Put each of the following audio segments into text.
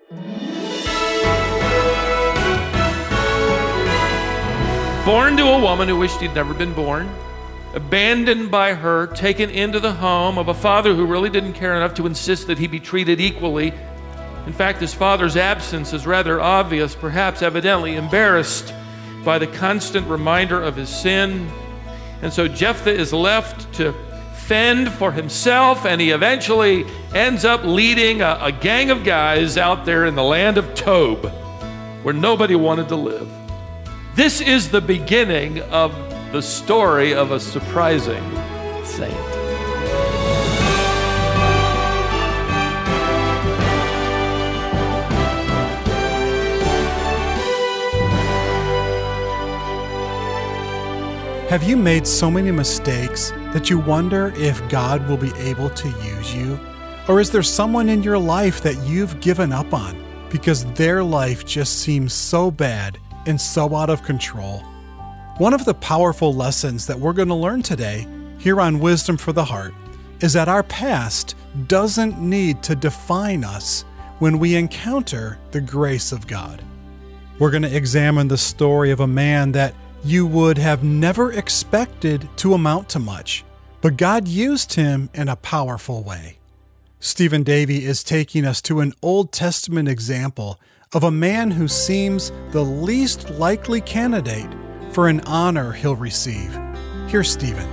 Born to a woman who wished he'd never been born, abandoned by her, taken into the home of a father who really didn't care enough to insist that he be treated equally. In fact, his father's absence is rather obvious, perhaps evidently embarrassed by the constant reminder of his sin. And so Jephthah is left to fend for himself, and he eventually ends up leading a gang of guys out there in the land of Tob, where nobody wanted to live. This is the beginning of the story of a surprising saint. Have you made so many mistakes that you wonder if God will be able to use you? Or is there someone in your life that you've given up on because their life just seems so bad and so out of control? One of the powerful lessons that we're going to learn today here on Wisdom for the Heart is that our past doesn't need to define us when we encounter the grace of God. We're going to examine the story of a man that you would have never expected to amount to much, but God used him in a powerful way. Stephen Davey is taking us to an Old Testament example of a man who seems the least likely candidate for an honor he'll receive. Here's Stephen.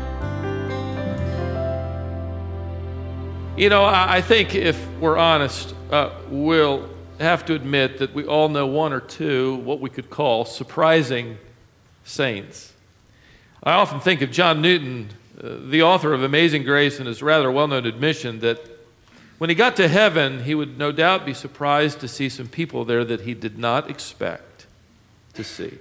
You know, I think if we're honest, we'll have to admit that we all know one or two what we could call surprising saints. I often think of John Newton, the author of Amazing Grace, and his rather well-known admission that when he got to heaven, he would no doubt be surprised to see some people there that he did not expect to see.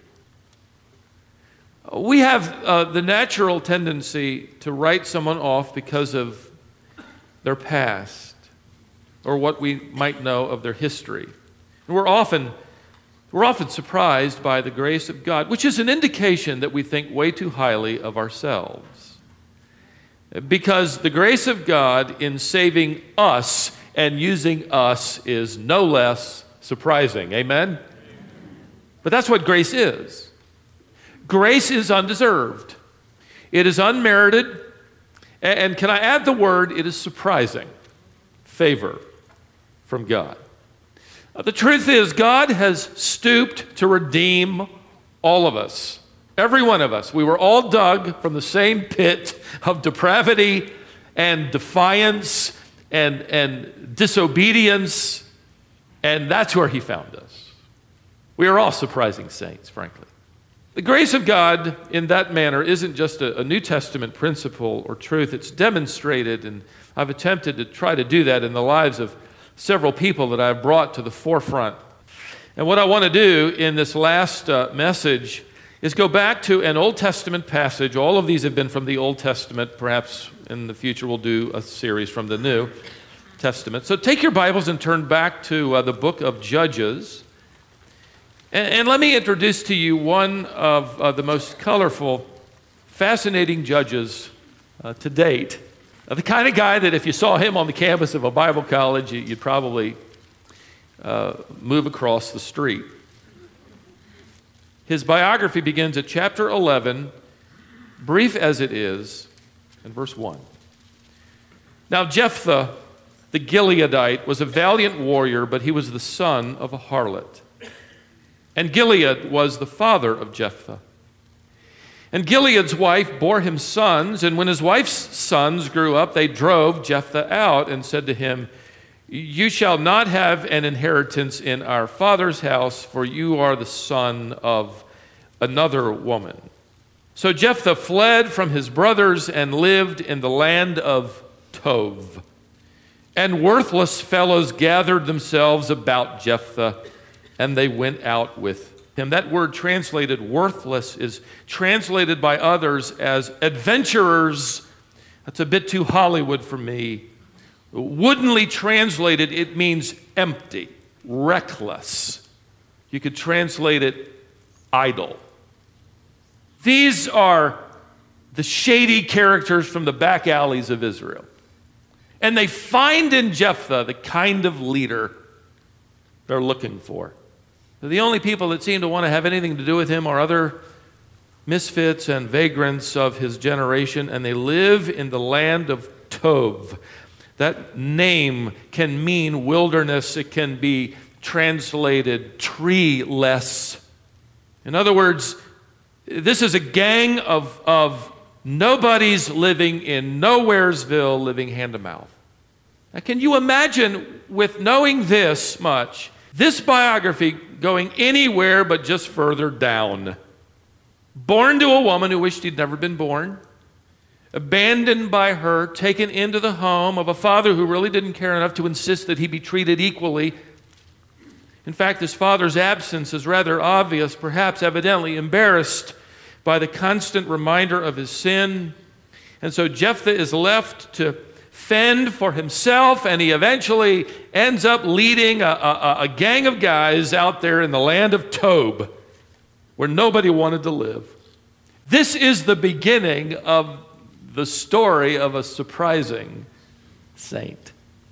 We have the natural tendency to write someone off because of their past or what we might know of their history. And we're often surprised by the grace of God, which is an indication that we think way too highly of ourselves. Because the grace of God in saving us and using us is no less surprising. Amen? But that's what grace is. Grace is undeserved. It is unmerited. And can I add the word, it is surprising. Favor from God. The truth is, God has stooped to redeem all of us. Every one of us. We were all dug from the same pit of depravity and defiance and disobedience, and that's where he found us. We are all surprising saints, frankly. The grace of God in that manner isn't just a New Testament principle or truth. It's demonstrated, and I've attempted to try to do that in the lives of several people that I've brought to the forefront. And what I want to do in this last message is go back to an Old Testament passage. All of these have been from the Old Testament. Perhaps in the future we'll do a series from the New Testament. So take your Bibles and turn back to the book of Judges. And let me introduce to you one of the most colorful, fascinating judges to date. The kind of guy that if you saw him on the campus of a Bible college, you'd probably move across the street. His biography begins at chapter 11, brief as it is, in verse 1. Now Jephthah, the Gileadite, was a valiant warrior, but he was the son of a harlot. And Gilead was the father of Jephthah. And Gilead's wife bore him sons, and when his wife's sons grew up, they drove Jephthah out and said to him, "You shall not have an inheritance in our father's house, for you are the son of another woman." So Jephthah fled from his brothers and lived in the land of Tob. And worthless fellows gathered themselves about Jephthah, and they went out with him. That word translated worthless is translated by others as adventurers. That's a bit too Hollywood for me. Woodenly translated, it means empty, reckless. You could translate it idle. These are the shady characters from the back alleys of Israel. And they find in Jephthah the kind of leader they're looking for. The only people that seem to want to have anything to do with him are other misfits and vagrants of his generation, and they live in the land of Tov. That name can mean wilderness. It can be translated treeless. In other words, this is a gang of nobodies living in Nowheresville, living hand to mouth. Now, can you imagine, with knowing this much, this biography going anywhere but just further down? Born to a woman who wished he'd never been born, abandoned by her, taken into the home of a father who really didn't care enough to insist that he be treated equally. In fact, his father's absence is rather obvious, perhaps evidently embarrassed by the constant reminder of his sin. And so Jephthah is left to fend for himself, and he eventually ends up leading a gang of guys out there in the land of Tob, where nobody wanted to live. This is the beginning of the story of a surprising saint.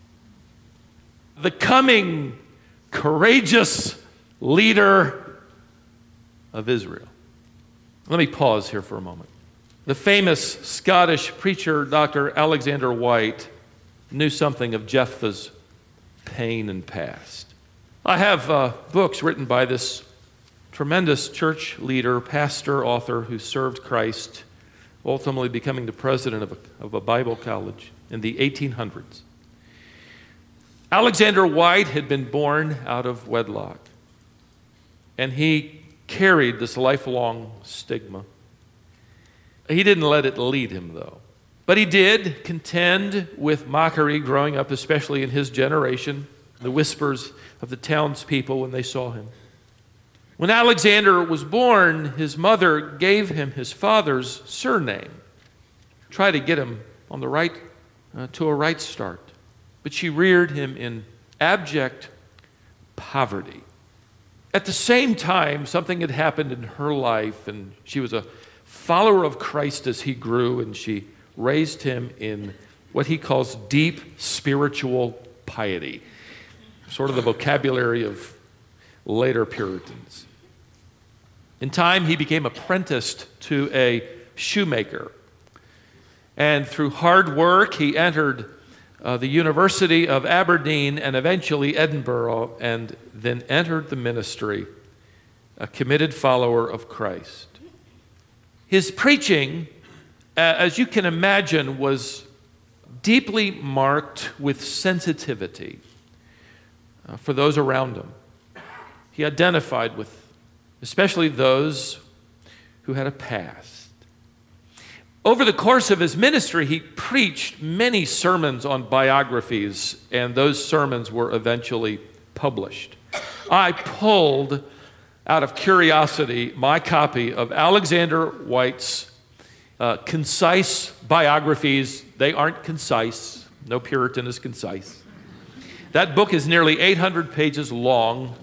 The coming courageous leader of Israel. Let me pause here for a moment. The famous Scottish preacher, Dr. Alexander White, knew something of Jephthah's pain and past. I have books written by this tremendous church leader, pastor, author who served Christ, ultimately becoming the president of a Bible college in the 1800s. Alexander White had been born out of wedlock, and he carried this lifelong stigma. He didn't let it lead him, though. But he did contend with mockery growing up, especially in his generation, the whispers of the townspeople when they saw him. When Alexander was born, his mother gave him his father's surname, tried to get him on the right to a right start. But she reared him in abject poverty. At the same time, something had happened in her life, and she was a follower of Christ as he grew, and she raised him in what he calls deep spiritual piety, sort of the vocabulary of later Puritans. In time, he became apprenticed to a shoemaker, and through hard work, he entered the University of Aberdeen and eventually Edinburgh, and then entered the ministry, a committed follower of Christ. His preaching, as you can imagine, was deeply marked with sensitivity for those around him. He identified with especially those who had a past. Over the course of his ministry, he preached many sermons on biographies, and those sermons were eventually published. I pulled, out of curiosity, my copy of Alexander White's concise biographies. They aren't concise. No Puritan is concise. That book is nearly 800 pages long.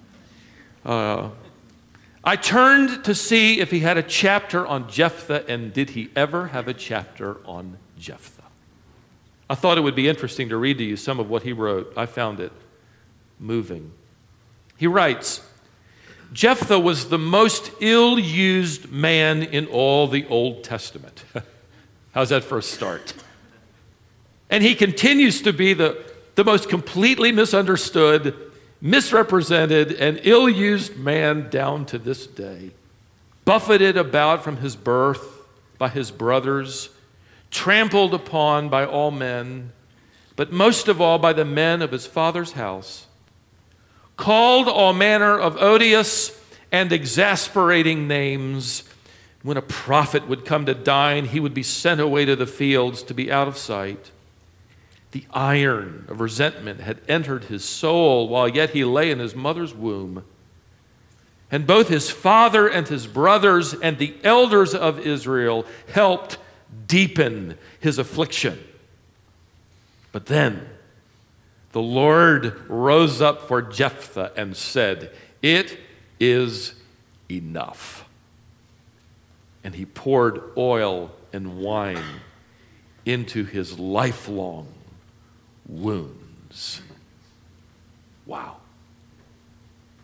I turned to see if he had a chapter on Jephthah, and did he ever have a chapter on Jephthah? I thought it would be interesting to read to you some of what he wrote. I found it moving. He writes, Jephthah was the most ill-used man in all the Old Testament. How's that for a start? And he continues to be the most completely misunderstood, misrepresented, and ill-used man down to this day. Buffeted about from his birth by his brothers, trampled upon by all men, but most of all by the men of his father's house, called all manner of odious and exasperating names. When a prophet would come to dine, he would be sent away to the fields to be out of sight. The iron of resentment had entered his soul while yet he lay in his mother's womb. And both his father and his brothers and the elders of Israel helped deepen his affliction. But then the Lord rose up for Jephthah and said, "It is enough." And he poured oil and wine into his lifelong wounds. Wow.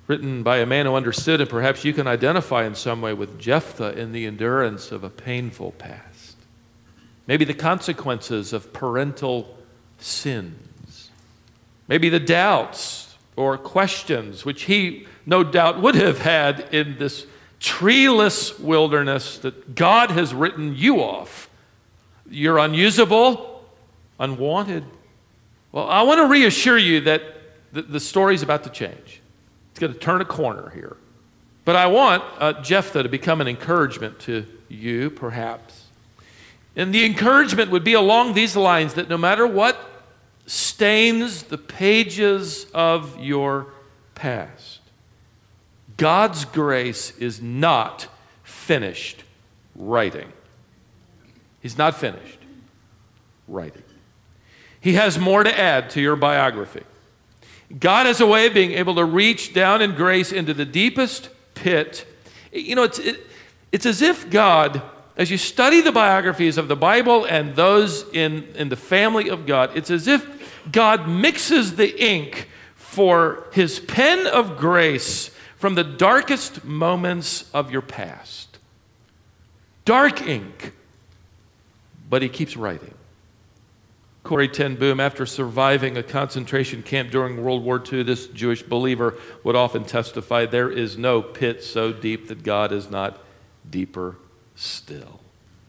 written by a man who understood, and perhaps you can identify in some way with Jephthah in the endurance of a painful past. Maybe the consequences of parental sins. Maybe the doubts or questions which he no doubt would have had in this treeless wilderness that God has written you off. You're unusable, unwanted. Well, I want to reassure you that the story's about to change. It's going to turn a corner here. But I want Jephthah to become an encouragement to you, perhaps. And the encouragement would be along these lines, that no matter what stains the pages of your past, God's grace is not finished writing. He's not finished writing. He has more to add to your biography. God has a way of being able to reach down in grace into the deepest pit. You know, it's as if God, as you study the biographies of the Bible and those in the family of God, it's as if God mixes the ink for his pen of grace from the darkest moments of your past. Dark ink, but he keeps writing. Corrie ten Boom, after surviving a concentration camp during World War II, this Jewish believer would often testify, there is no pit so deep that God is not deeper still.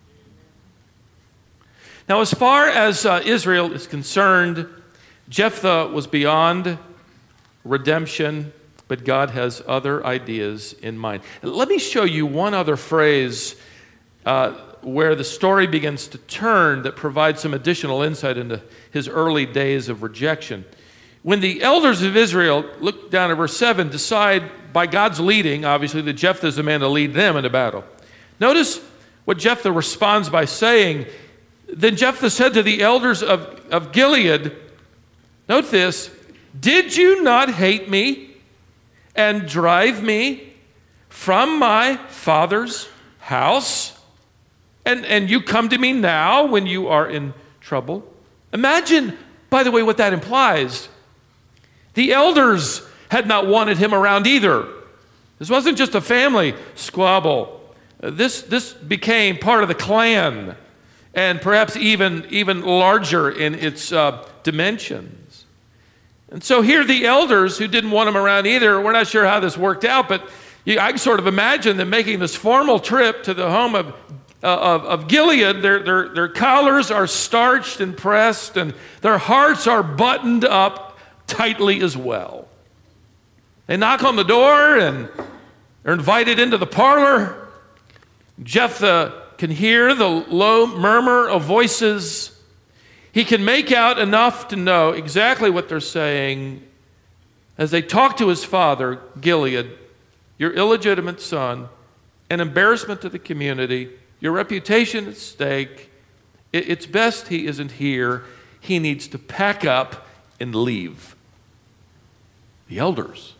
Now, as far as Israel is concerned, Jephthah was beyond redemption, but God has other ideas in mind. Let me show you one other phrase where the story begins to turn that provides some additional insight into his early days of rejection. When the elders of Israel, look down at verse 7, decide by God's leading, obviously, that Jephthah is the man to lead them into battle. Notice what Jephthah responds by saying. Then Jephthah said to the elders of Gilead, note this, did you not hate me and drive me from my father's house? And you come to me now when you are in trouble? Imagine, by the way, what that implies. The elders had not wanted him around either. This wasn't just a family squabble. This became part of the clan, and perhaps even larger in its dimensions. And so here the elders who didn't want him around either, we're not sure how this worked out, but I can sort of imagine them making this formal trip to the home of Gilead. Their collars are starched and pressed, and their hearts are buttoned up tightly as well. They knock on the door and are invited into the parlor. Jephthah can hear the low murmur of voices. He can make out enough to know exactly what they're saying as they talk to his father, Gilead, your illegitimate son, an embarrassment to the community, your reputation at stake. It's best he isn't here. He needs to pack up and leave. The elders.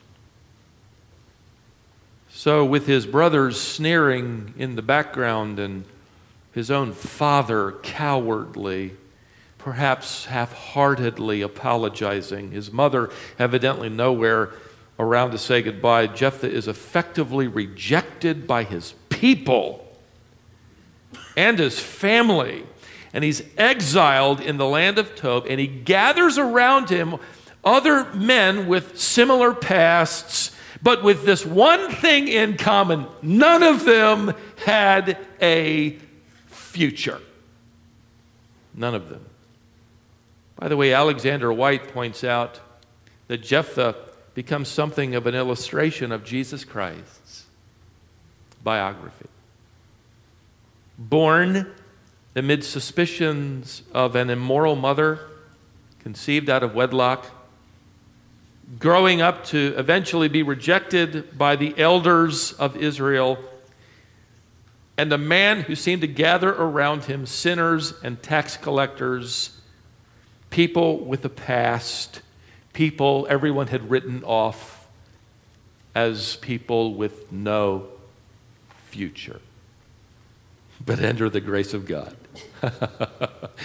So with his brothers sneering in the background and his own father cowardly, perhaps half-heartedly apologizing, his mother evidently nowhere around to say goodbye, Jephthah is effectively rejected by his people and his family, and he's exiled in the land of Tob, and he gathers around him other men with similar pasts, but with this one thing in common: none of them had a future. None of them. By the way, Alexander White points out that Jephthah becomes something of an illustration of Jesus Christ's biography. Born amid suspicions of an immoral mother, conceived out of wedlock, growing up to eventually be rejected by the elders of Israel, and a man who seemed to gather around him sinners and tax collectors, people with a past, people everyone had written off as people with no future. But enter the grace of God.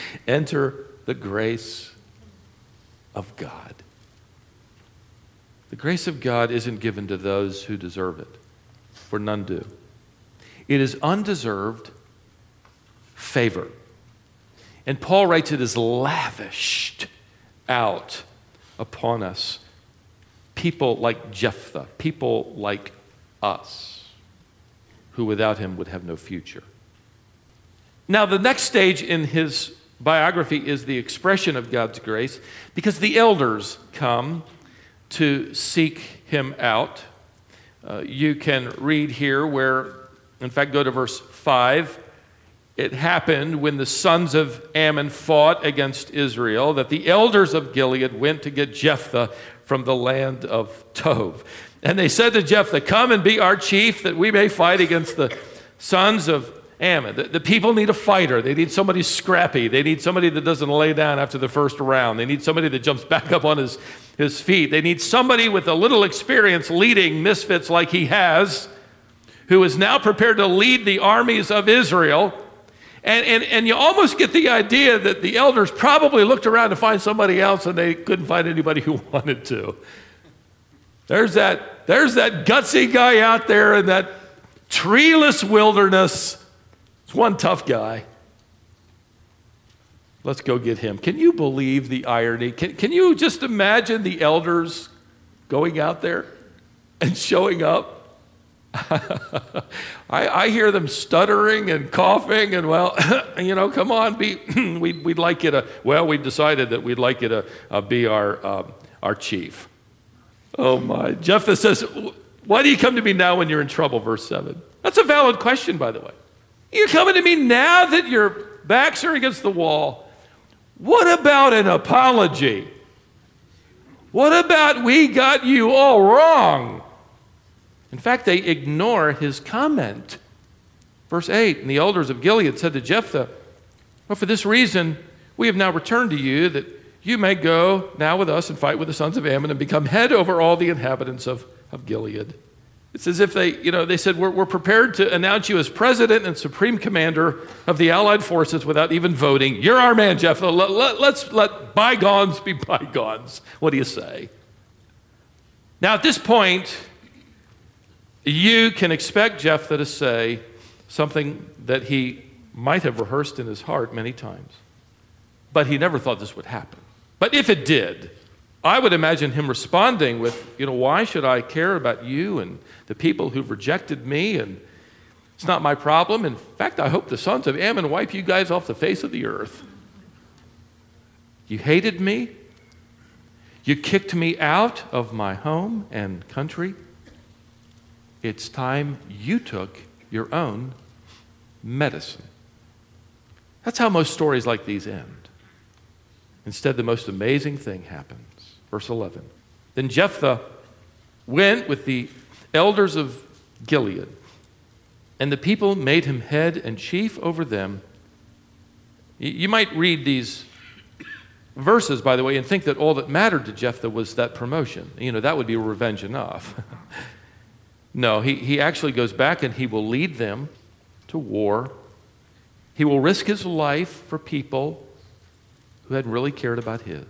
Enter the grace of God. The grace of God isn't given to those who deserve it, for none do. It is undeserved favor. And Paul writes it as lavished out upon us. People like Jephthah, people like us, who without him would have no future. Now, the next stage in his biography is the expression of God's grace, because the elders come to seek him out. You can read here where, in fact, go to verse 5. It happened when the sons of Ammon fought against Israel that the elders of Gilead went to get Jephthah from the land of Tob. And they said to Jephthah, "Come and be our chief that we may fight against the sons of Ammon." The people need a fighter. They need somebody scrappy. They need somebody that doesn't lay down after the first round. They need somebody that jumps back up on his feet. They need somebody with a little experience leading misfits like he has, who is now prepared to lead the armies of Israel. And you almost get the idea that the elders probably looked around to find somebody else and they couldn't find anybody who wanted to. There's that gutsy guy out there in that treeless wilderness. It's one tough guy. Let's go get him. Can you believe the irony? Can you just imagine the elders going out there and showing up? I hear them stuttering and coughing and, well, come on, we'd like you to, we've decided that we'd like you to be our chief. Oh my. Jephthah says, "Why do you come to me now when you're in trouble?" Verse 7. That's a valid question, by the way. You're coming to me now that your backs are against the wall. What about an apology? What about we got you all wrong? In fact, they ignore his comment. Verse 8, "And the elders of Gilead said to Jephthah, well, for this reason we have now returned to you, that you may go now with us and fight with the sons of Ammon and become head over all the inhabitants of Gilead." It's as if they said, we're prepared to announce you as president and supreme commander of the allied forces without even voting. You're our man, Jephthah. Let's let bygones be bygones. What do you say? Now, at this point, you can expect Jephthah to say something that he might have rehearsed in his heart many times. But he never thought this would happen. But if it did, I would imagine him responding with, "Why should I care about you and the people who've rejected me? And it's not my problem. In fact, I hope the sons of Ammon wipe you guys off the face of the earth. You hated me. You kicked me out of my home and country. It's time you took your own medicine." That's how most stories like these end. Instead, the most amazing thing happens. Verse 11. "Then Jephthah went with the elders of Gilead, and the people made him head and chief over them." You might read these verses, by the way, and think that all that mattered to Jephthah was that promotion. That would be revenge enough. No, he actually goes back and he will lead them to war. He will risk his life for people who hadn't really cared about his.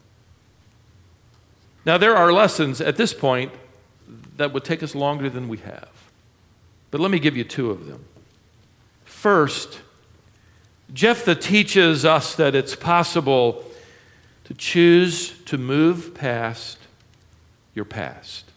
Now, there are lessons at this point that would take us longer than we have. But let me give you two of them. First, Jephthah teaches us that it's possible to choose to move past your past.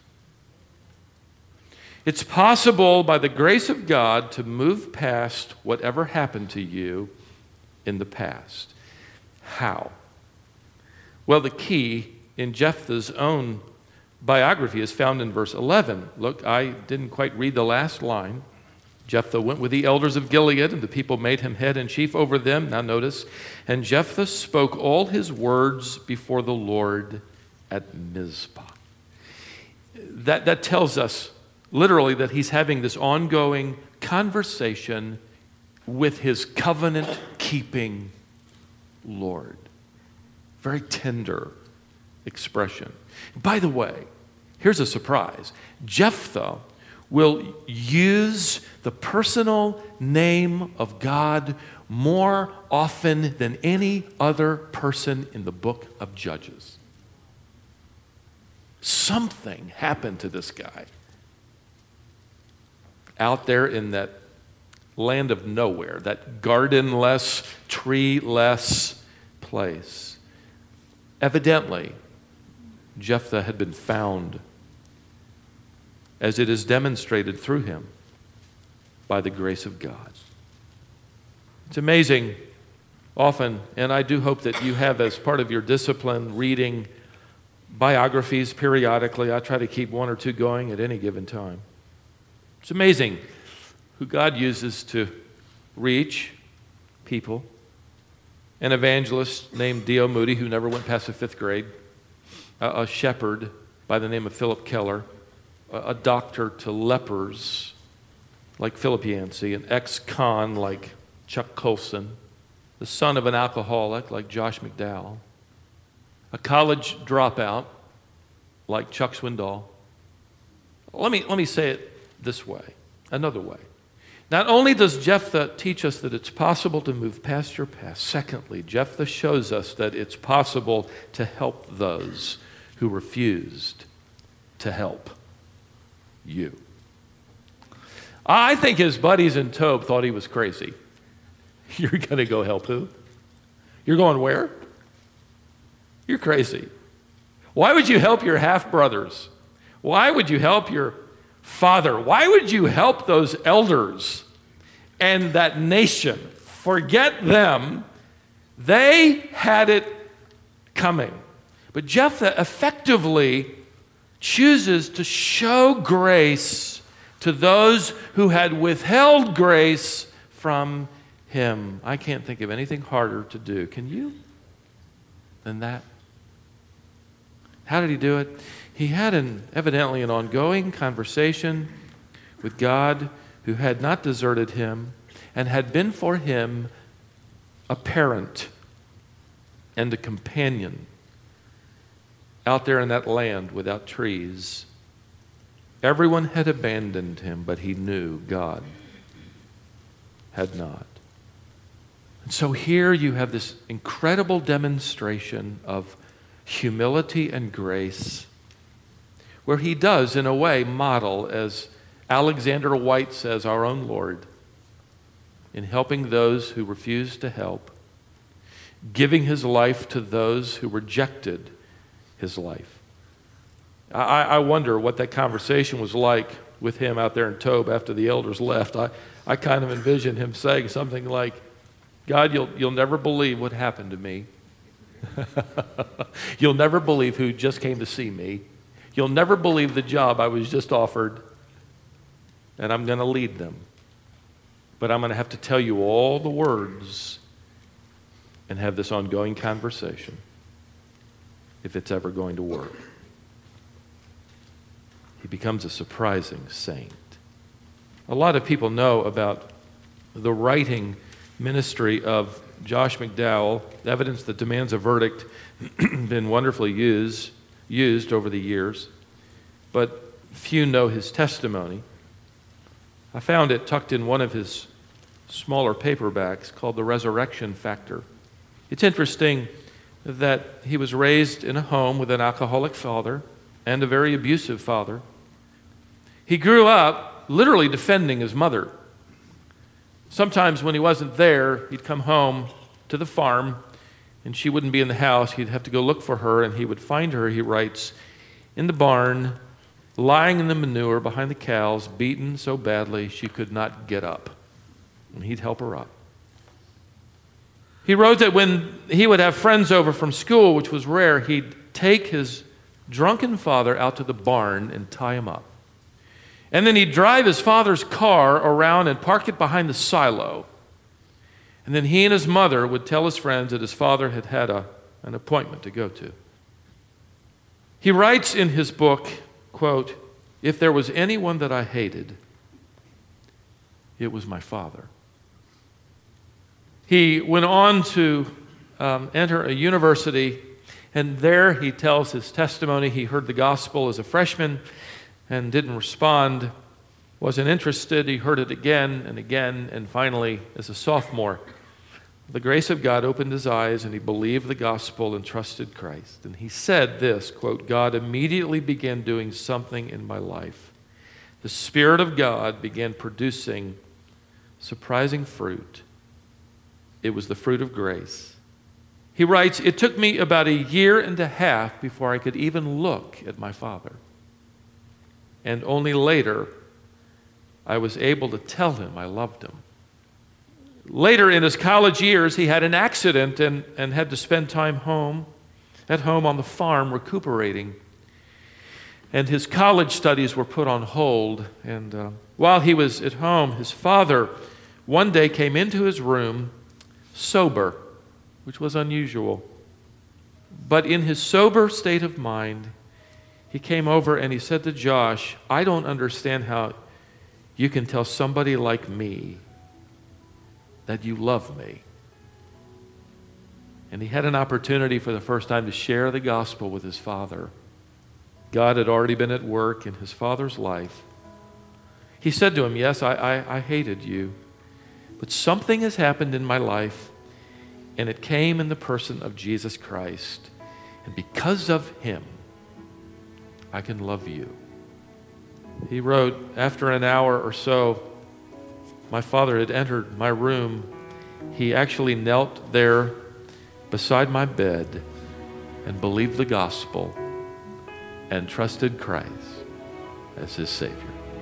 It's possible, by the grace of God, to move past whatever happened to you in the past. How? Well, the key in Jephthah's own biography is found in verse 11. Look, I didn't quite read the last line. Jephthah went with the elders of Gilead, and the people made him head and chief over them. Now notice, "And Jephthah spoke all his words before the Lord at Mizpah." That tells us literally that he's having this ongoing conversation with his covenant-keeping Lord. Very tender expression. By the way, here's a surprise. Jephthah will use the personal name of God more often than any other person in the book of Judges. Something happened to this guy out there in that land of nowhere, that garden-less, tree-less place. Evidently, Jephthah had been found, as it is demonstrated through him by the grace of God. It's amazing often, and I do hope that you have as part of your discipline reading biographies periodically. I try to keep one or two going at any given time. It's amazing who God uses to reach people. An evangelist named D.L. Moody, who never went past the 5th grade, a shepherd by the name of Philip Keller, a doctor to lepers like Philip Yancey, an ex-con like Chuck Colson, the son of an alcoholic like Josh McDowell, a college dropout like Chuck Swindoll. Let me say it this way, another way. Not only does Jephthah teach us that it's possible to move past your past, secondly, Jephthah shows us that it's possible to help those who refused to help you. I think his buddies in Tob thought he was crazy. You're going to go help who? You're going where? You're crazy. Why would you help your half-brothers? Why would you help your father? Why would you help those elders and that nation? Forget them. They had it coming. But Jephthah effectively chooses to show grace to those who had withheld grace from him. I can't think of anything harder to do. Can you? Than that. How did he do it? He had evidently an ongoing conversation with God, who had not deserted him and had been for him a parent and a companion out there in that land without trees. Everyone had abandoned him, but he knew God had not. And so here you have this incredible demonstration of humility and grace, where he does, in a way, model, as Alexander White says, our own Lord, in helping those who refused to help, giving his life to those who rejected his life. I wonder what that conversation was like with him out there in Tob after the elders left. I kind of envision him saying something like, God, you'll never believe what happened to me. You'll never believe who just came to see me. You'll never believe the job I was just offered. And I'm going to lead them. But I'm going to have to tell you all the words and have this ongoing conversation if it's ever going to work. He becomes a surprising saint. A lot of people know about the writing ministry of Josh McDowell, evidence that demands a verdict, been wonderfully used over the years, but few know his testimony. I found it tucked in one of his smaller paperbacks called The Resurrection Factor. It's interesting that he was raised in a home with an alcoholic father and a very abusive father. He grew up literally defending his mother. Sometimes when he wasn't there, he'd come home to the farm and she wouldn't be in the house. He'd have to go look for her, and he would find her, he writes, in the barn, lying in the manure behind the cows, beaten so badly she could not get up. And he'd help her up. He wrote that when he would have friends over from school, which was rare, he'd take his drunken father out to the barn and tie him up. And then he'd drive his father's car around and park it behind the silo. And then he and his mother would tell his friends that his father had had an appointment to go to. He writes in his book, quote, "If there was anyone that I hated, it was my father." He went on to enter a university, and there he tells his testimony. He heard the gospel as a freshman and didn't respond, wasn't interested. He heard it again and again, and finally, as a sophomore, The grace of God opened his eyes, and he believed the gospel and trusted Christ. And he said this, quote, God immediately began doing something in my life. The Spirit of God began producing surprising fruit. It was the fruit of grace. He writes, it took me about 1.5 years before I could even look at my father. And only later, I was able to tell him I loved him. Later in his college years, he had an accident and had to spend time at home on the farm recuperating. And his college studies were put on hold. And while he was at home, his father one day came into his room sober, which was unusual. But in his sober state of mind, he came over and he said to Josh, I don't understand how you can tell somebody like me that you love me. And he had an opportunity for the first time to share the gospel with his father. God had already been at work in his father's life. He said to him, yes, I hated you, but something has happened in my life, and it came in the person of Jesus Christ. And because of him, I can love you. He wrote, after an hour or so, my father had entered my room. He actually knelt there beside my bed and believed the gospel and trusted Christ as his Savior.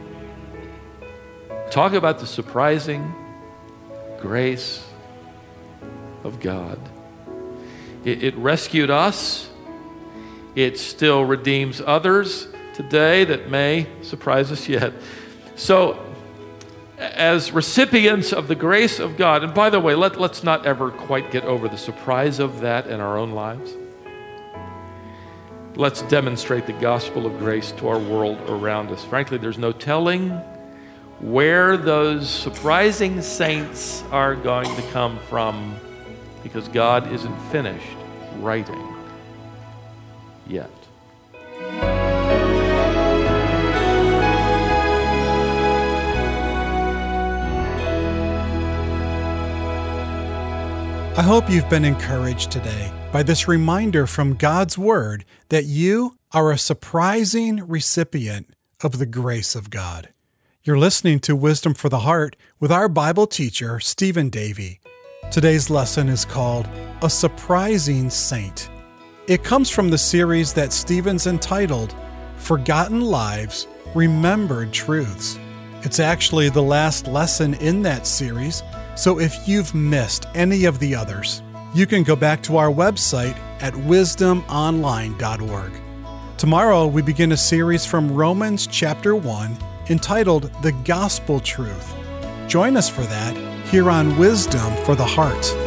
Talk about the surprising grace of God. It rescued us. It still redeems others today that may surprise us yet. So, as recipients of the grace of God, and by the way, let's not ever quite get over the surprise of that in our own lives. Let's demonstrate the gospel of grace to our world around us. Frankly, there's no telling where those surprising saints are going to come from, because God isn't finished writing yet. I hope you've been encouraged today by this reminder from God's Word that you are a surprising recipient of the grace of God. You're listening to Wisdom for the Heart with our Bible teacher, Stephen Davey. Today's lesson is called A Surprising Saint. It comes from the series that Stephen's entitled Forgotten Lives, Remembered Truths. It's actually the last lesson in that series, so if you've missed any of the others, you can go back to our website at wisdomonline.org. Tomorrow we begin a series from Romans chapter 1 entitled The Gospel Truth. Join us for that here on Wisdom for the Heart.